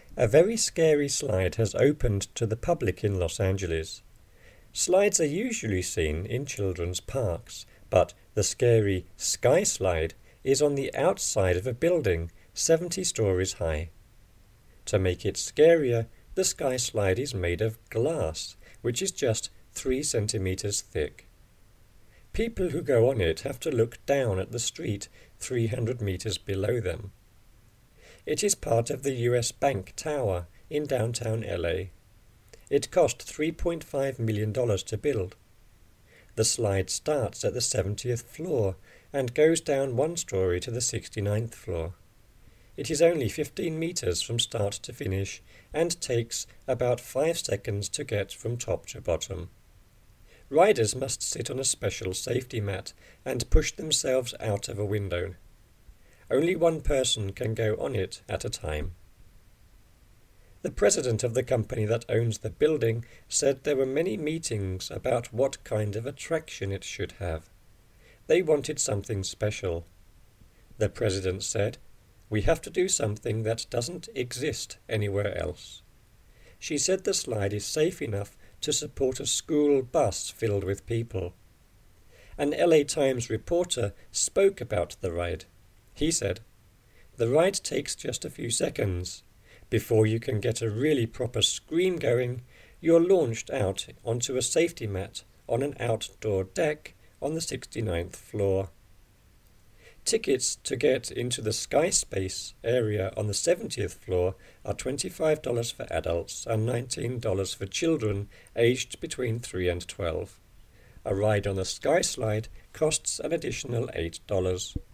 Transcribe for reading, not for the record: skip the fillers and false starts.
A very scary slide has opened to the public in Los Angeles. Slides are usually seen in children's parks, but the scary Sky Slide is on the outside of a building 70 stories high. To make it scarier, the Sky Slide is made of glass, which is just 3 centimeters thick. People who go on it have to look down at the street 300 meters below them. It is part of the US Bank Tower in downtown LA. It cost $3.5 million to build. The slide starts at the 70th floor and goes down 1 story to the 69th floor. It is only 15 meters from start to finish and takes about 5 seconds to get from top to bottom. Riders must sit on a special safety mat and push themselves out of a window. Only one person can go on it at a time. The president of the company that owns the building said there were many meetings about what kind of attraction it should have. They wanted something special. The president said, "We have to do something that doesn't exist anywhere else." She said the slide is safe enough to support a school bus filled with people. An LA Times reporter spoke about the ride. He said, "The ride takes just a few seconds. Before you can get a really proper scream going, you're launched out onto a safety mat on an outdoor deck on the 69th floor. Tickets to get into the Sky Space area on the 70th floor are $25 for adults and $19 for children aged between 3 and 12. A ride on the Sky Slide costs an additional $8.